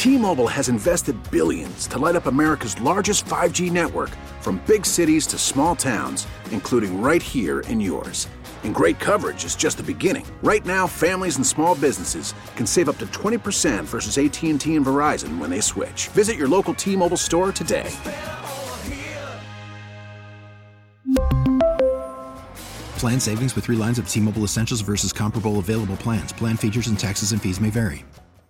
T-Mobile has invested billions to light up America's largest 5G network, from big cities to small towns, including right here in yours. And great coverage is just the beginning. Right now, families and small businesses can save up to 20% versus AT&T and Verizon when they switch. Visit your local T-Mobile store today. Plan savings with 3 lines of T-Mobile Essentials versus comparable available plans. Plan features and taxes and fees may vary.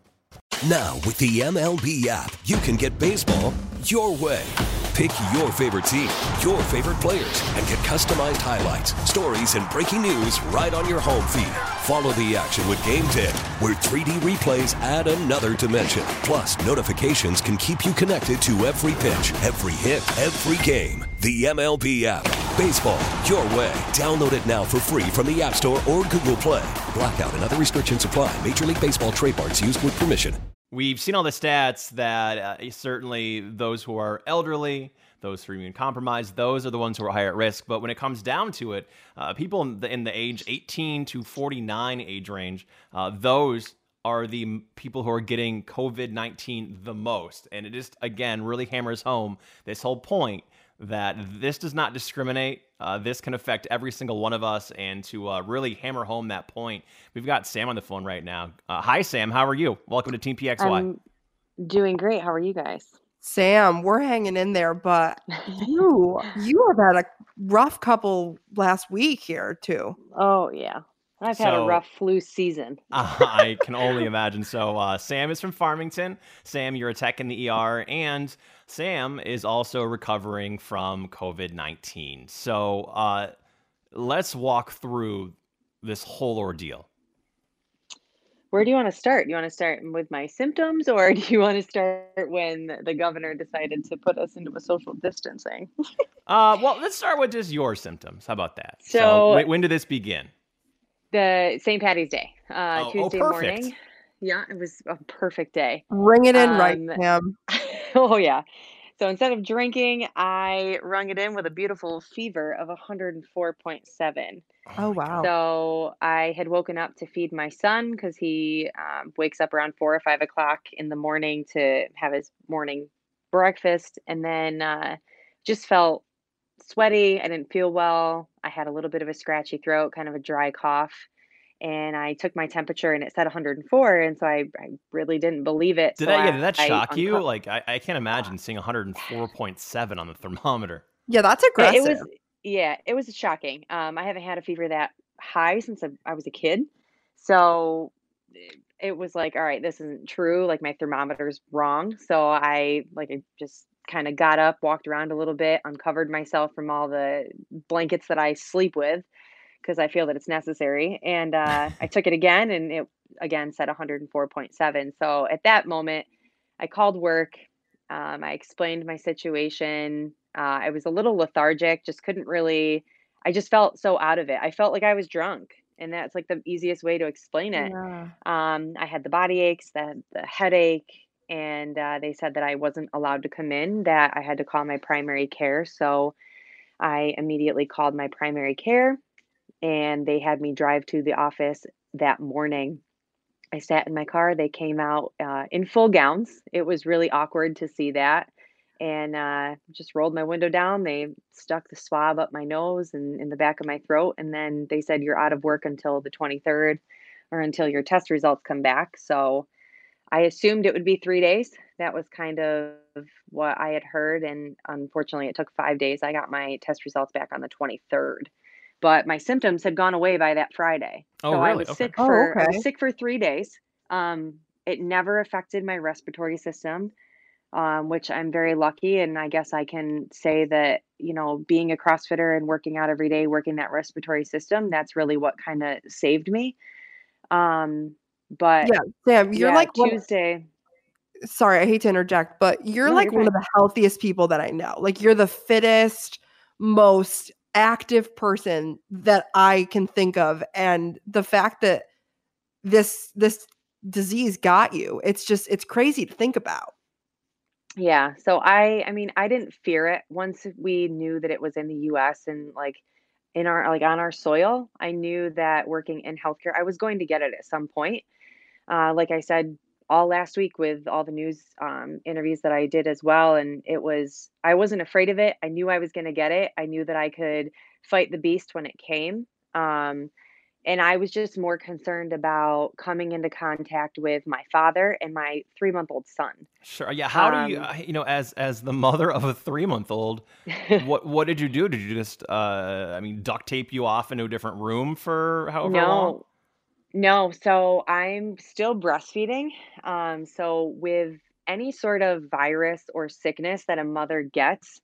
Now, with the MLB app, you can get baseball your way. Pick your favorite team, your favorite players, and get customized highlights, stories, and breaking news right on your home feed. Follow the action with Game Day, where 3D replays add another dimension. Plus, notifications can keep you connected to every pitch, every hit, every game. The MLB app. Baseball your way. Download it now for free from the App Store or Google Play. Blackout and other restrictions apply. Major League Baseball trademarks used with permission. We've seen all the stats that certainly those who are elderly, those who are immune compromised, those are the ones who are higher at risk. But when it comes down to it, people in the age 18 to 49 age range, those are the people who are getting COVID-19 the most. And it just, again, really hammers home this whole point that this does not discriminate. This can affect every single one of us. And to really hammer home that point, we've got Sam on the phone right now. Hi, Sam. How are you? Welcome to Team PXY. I'm doing great. How are you guys? Sam, we're hanging in there, but you have had a rough couple last week here too. Oh, yeah. I've had a rough flu season. I can only imagine. So Sam is from Farmington. Sam, you're a tech in the ER, and Sam is also recovering from COVID-19. So let's walk through this whole ordeal. Where do you want to start? Do you want to start with my symptoms, or do you want to start when the governor decided to put us into a social distancing? Well, let's start with just your symptoms. How about that? So when did this begin? The St. Patty's Day, Tuesday perfect. morning. Yeah, it was a perfect day. Ring it in right, Sam. Oh, yeah. So instead of drinking, I rung it in with a beautiful fever of 104.7. Oh, wow. So I had woken up to feed my son because he wakes up around 4 or 5 o'clock in the morning to have his morning breakfast. And then just felt sweaty. I didn't feel well. I had a little bit of a scratchy throat, kind of a dry cough. And I took my temperature and it said 104. And so I really didn't believe it. Did that shock you? Like, I can't imagine seeing 104.7 on the thermometer. Yeah, that's aggressive. It was shocking. I haven't had a fever that high since I was a kid. So it was like, all right, this isn't true. Like, my thermometer's wrong. So I just kind of got up, walked around a little bit, uncovered myself from all the blankets that I sleep with, because I feel that it's necessary. And I took it again, and it again said 104.7. So at that moment, I called work. I explained my situation. I was a little lethargic, just couldn't really, I just felt so out of it. I felt like I was drunk, and that's like the easiest way to explain it. Yeah. I had the body aches, the headache, and they said that I wasn't allowed to come in, that I had to call my primary care. So I immediately called my primary care, and they had me drive to the office that morning. I sat in my car. They came out in full gowns. It was really awkward to see that. And just rolled my window down. They stuck the swab up my nose and in the back of my throat. And then they said, you're out of work until the 23rd, or until your test results come back. So I assumed it would be 3 days. That was kind of what I had heard. And unfortunately, it took 5 days. I got my test results back on the 23rd. But my symptoms had gone away by that Friday. Oh, so really? I was Okay. sick for okay. I was sick for 3 days. It never affected my respiratory system, which I'm very lucky. And I guess I can say that, being a CrossFitter and working out every day, working that respiratory system, that's really what kind of saved me. But Yeah, Sam, you're like Tuesday. Sorry, I hate to interject, but you're No, like you're one of fine. the healthiest people that I know. Like, you're the fittest, most active person that I can think of. And the fact that this disease got you, it's crazy to think about. Yeah. So I mean, I didn't fear it once we knew that it was in the US and in our, on our soil. I knew that working in healthcare, I was going to get it at some point. Like I said, all last week with all the news interviews that I did as well. And I wasn't afraid of it. I knew I was going to get it. I knew that I could fight the beast when it came. Um, and I was just more concerned about coming into contact with my father and my 3-month-old son. Sure. Yeah. How do you, Um, as the mother of a 3-month-old, what did you do? Did you just, duct tape you off into a different room for however long? no, no. So I'm still breastfeeding. So with any sort of virus or sickness that a mother gets,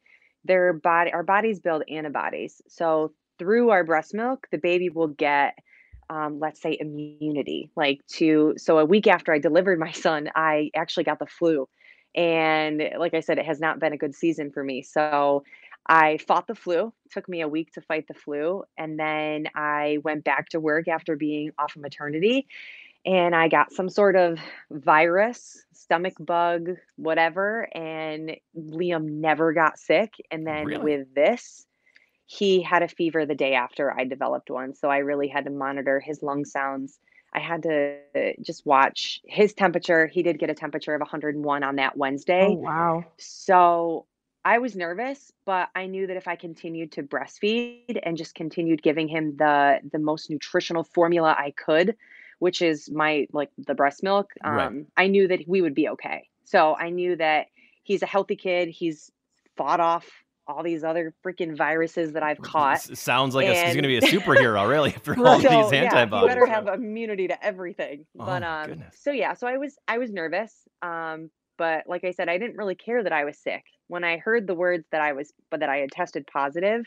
our bodies build antibodies. So through our breast milk, the baby will get, let's say, immunity. So a week after I delivered my son, I actually got the flu. And like I said, it has not been a good season for me. So I fought the flu. Took me a week to fight the flu. And then I went back to work after being off of maternity, and I got some sort of virus, stomach bug, whatever. And Liam never got sick. And then Really? with this, he had a fever the day after I developed one. So I really had to monitor his lung sounds. I had to just watch his temperature. He did get a temperature of 101 on that Oh, Wednesday. wow. So I was nervous, but I knew that if I continued to breastfeed and just continued giving him the most nutritional formula I could, which is the breast milk, Right. I knew that we would be okay. So I knew that he's a healthy kid. He's fought off all these other freaking viruses that I've caught. Sounds like he's going to And be a superhero, really, after all these so yeah, he antibodies. better have immunity to everything. Oh But my goodness. so yeah, so I was nervous. But like I said, I didn't really care that I was sick. When I heard the words that I had tested positive,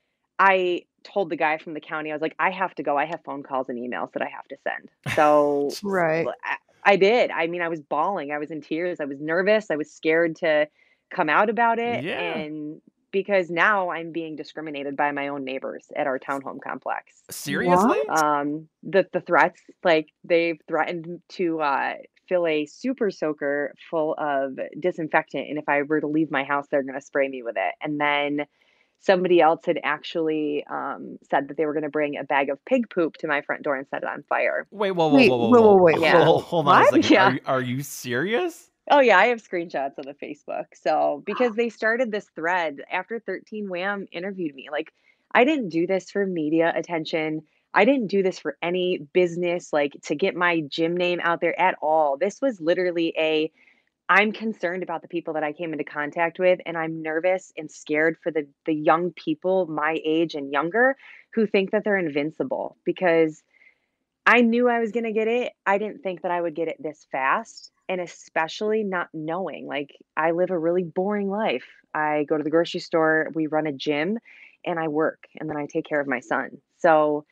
I told the guy from the county, I was like, I have to go. I have phone calls and emails that I have to send. So Right. I did. I mean, I was bawling. I was in tears. I was nervous. I was scared to come out about it. Yeah. And because now I'm being discriminated by my own neighbors at our townhome complex. Seriously? What? The threats, like they've threatened to fill a super soaker full of disinfectant, and if I were to leave my house, they're going to spray me with it. And then somebody else had actually said that they were going to bring a bag of pig poop to my front door and set it on fire. Wait, whoa, whoa, Wait, whoa, whoa, wait, whoa. wait, wait, Yeah. whoa. Hold on a What? second. Yeah. Are you serious? Oh yeah, I have screenshots of the Facebook. So because they started this thread after 13 Wham interviewed me. Like, I didn't do this for media attention. I didn't do this for any business, like to get my gym name out there at all. This was literally I'm concerned about the people that I came into contact with, and I'm nervous and scared for the young people my age and younger who think that they're invincible, because I knew I was gonna get it. I didn't think that I would get it this fast, and especially not knowing. Like, I live a really boring life. I go to the grocery store, we run a gym, and I work, and then I take care of my son. So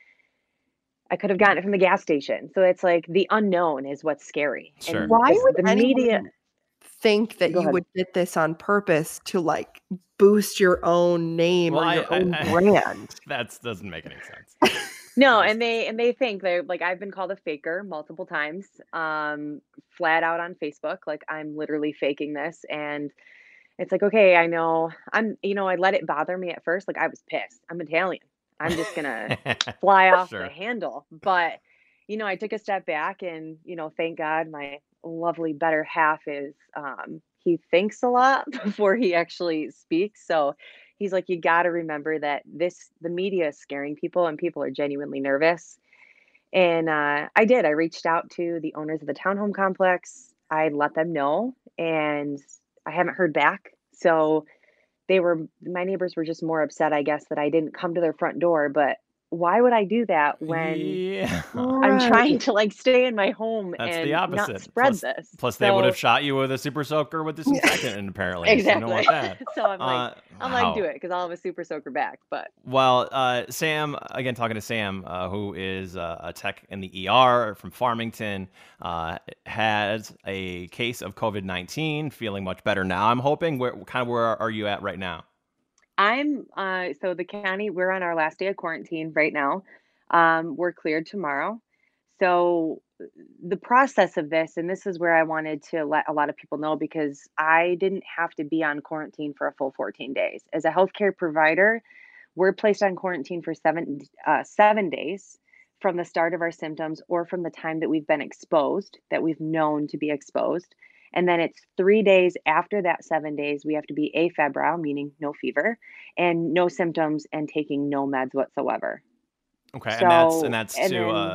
I could have gotten it from the gas station. So it's like the unknown is what's scary. Sure. And Why would the media. anyone think that Go you ahead. would get this on purpose to like boost your own name Well, or your own brand? that doesn't make any sense. No, and they think they're like, I've been called a faker multiple times, flat out on Facebook. Like, I'm literally faking this, and it's like, okay, I know I let it bother me at first. Like, I was pissed. I'm Italian. I'm just gonna fly off Sure. the handle. But I took a step back, and thank God my lovely better half is he thinks a lot before he actually speaks. So he's like, you got to remember that the media is scaring people, and people are genuinely nervous. And I did. I reached out to the owners of the townhome complex. I let them know, and I haven't heard back. So my neighbors were just more upset, I guess, that I didn't come to their front door. But why would I do that when Yeah. I'm Right. trying to like stay in my home That's and the not opposite. spread this? Plus, they would have So shot you with a super soaker with disinfectant, and apparently, so you don't exactly. want that. So I'm like, Wow. do it because I'll have a super soaker back. But Well, Sam, again, talking to Sam, who is a tech in the ER from Farmington, has a case of COVID-19, feeling much better now, I'm hoping. Where are you at right now? I'm so the county, we're on our last day of quarantine right now. We're cleared tomorrow. So the process of this, and this is where I wanted to let a lot of people know, because I didn't have to be on quarantine for a full 14 days. As a healthcare provider, we're placed on quarantine for 7 days from the start of our symptoms or from the time that we've been exposed, that we've known to be exposed. And then it's 3 days after that 7 days, we have to be afebrile, meaning no fever, and no symptoms and taking no meds whatsoever. Okay, So, and that's and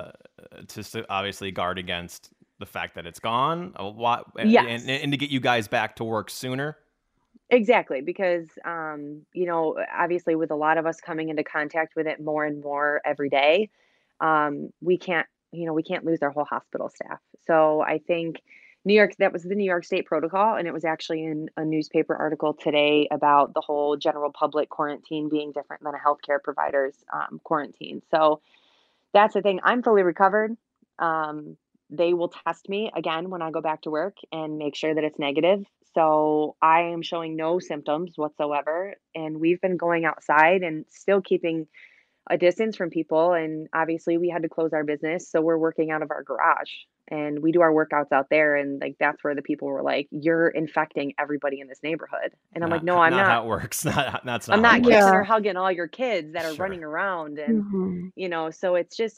to obviously guard against the fact that it's gone. What yes, and to get you guys back to work sooner. exactly. Because, obviously with a lot of us coming into contact with it more and more every day, we can't, we can't lose our whole hospital staff. So I think that was the New York State protocol. And it was actually in a newspaper article today about the whole general public quarantine being different than a healthcare provider's quarantine. So that's the thing. I'm fully recovered. They will test me again when I go back to work and make sure that it's negative. So I am showing no symptoms whatsoever. And we've been going outside and still keeping a distance from people. And obviously, we had to close our business. So we're working out of our garage and we do our workouts out there. And like, that's where the people were like, you're infecting everybody in this neighborhood. And I'm like, no, I'm not not. how it works. That's not I'm how not it kissing works. or hugging all your kids that are Sure. running around. And, Mhm. so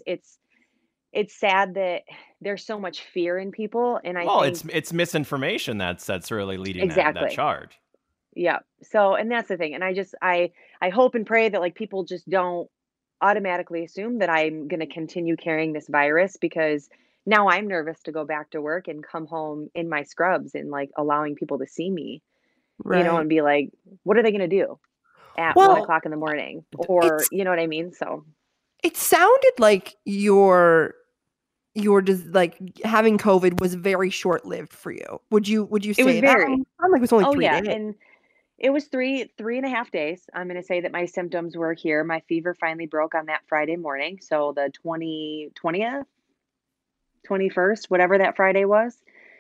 it's sad that there's so much fear in people. And I Well, think it's misinformation that's really leading that exactly. charge. Yeah. So, and that's the thing. And I hope and pray that like people just don't automatically assume that I'm going to continue carrying this virus, because now I'm nervous to go back to work and come home in my scrubs and like allowing people to see me, Right. and be like, what are they going to do at Well, 1 o'clock in the morning? Or, you know what I mean? So, it sounded like your like having COVID was very short lived for you. Would you it was say that? very, It sounded like it was only oh 3 yeah. days. And it was three and a half days. I'm going to say that my symptoms were here. My fever finally broke on that Friday morning. So the 20th, 21st, whatever that Friday was.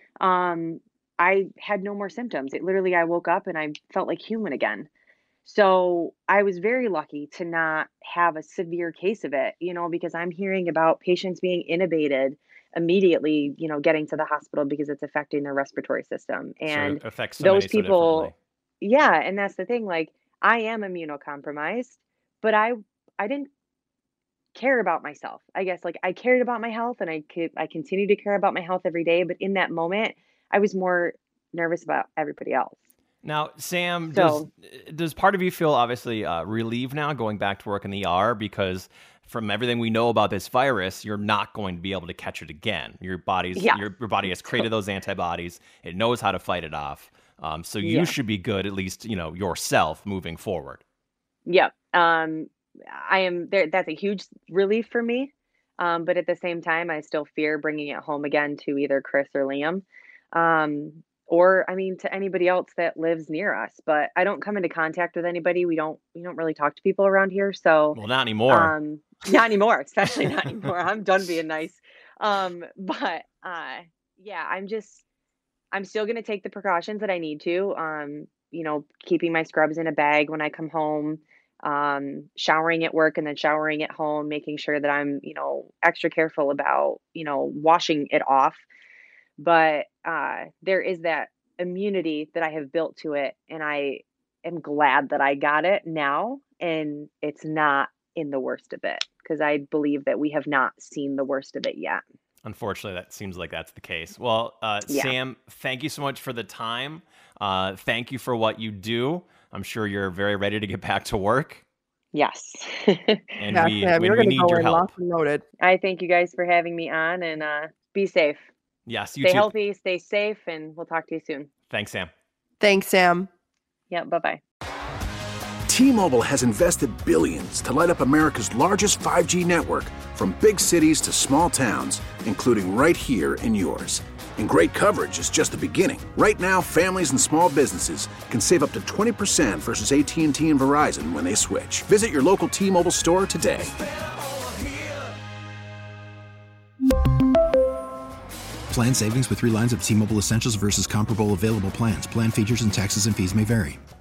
I had no more symptoms. It literally, I woke up and I felt like human again. So I was very lucky to not have a severe case of it, because I'm hearing about patients being intubated immediately, getting to the hospital because it's affecting their respiratory system. So And it affects so those many so differently. people, yeah, and that's the thing. Like, I am immunocompromised, but I didn't care about myself. I guess like I cared about my health, and I continue to care about my health every day. But in that moment, I was more nervous about everybody else. Now, Sam, So does part of you feel obviously relieved now going back to work in the ER, because from everything we know about this virus, you're not going to be able to catch it again. Your yeah, your body has created those antibodies. It knows how to fight it off. So you yeah, should be good, at least, yourself moving forward. yeah. I am there. That's a huge relief for me. But at the same time, I still fear bringing it home again to either Chris or Liam. Or I mean, to anybody else that lives near us. But I don't come into contact with anybody. We don't really talk to people around here. So Well, not anymore. not anymore, especially not anymore. I'm done being nice. But yeah, I'm still gonna take the precautions that I need to. Keeping my scrubs in a bag when I come home, showering at work and then showering at home, making sure that I'm, extra careful about, washing it off. But there is that immunity that I have built to it, and I am glad that I got it now, and it's not in the worst of it, because I believe that we have not seen the worst of it yet. Unfortunately, that seems like that's the case. Well, Yeah. Sam, thank you so much for the time. Thank you for what you do. I'm sure you're very ready to get back to work, Yes. and Yeah, we Sam, you're gonna need go your in help. locked and loaded. I thank you guys for having me on, and be safe. Yes, you Stay too. healthy, stay safe, and we'll talk to you soon. Thanks, Sam. Thanks, Sam. Yeah, bye-bye. T-Mobile has invested billions to light up America's largest 5G network, from big cities to small towns, including right here in yours. And great coverage is just the beginning. Right now, families and small businesses can save up to 20% versus AT&T and Verizon when they switch. Visit your local T-Mobile store today. Plan savings with 3 lines of T-Mobile Essentials versus comparable available plans. Plan features and taxes and fees may vary.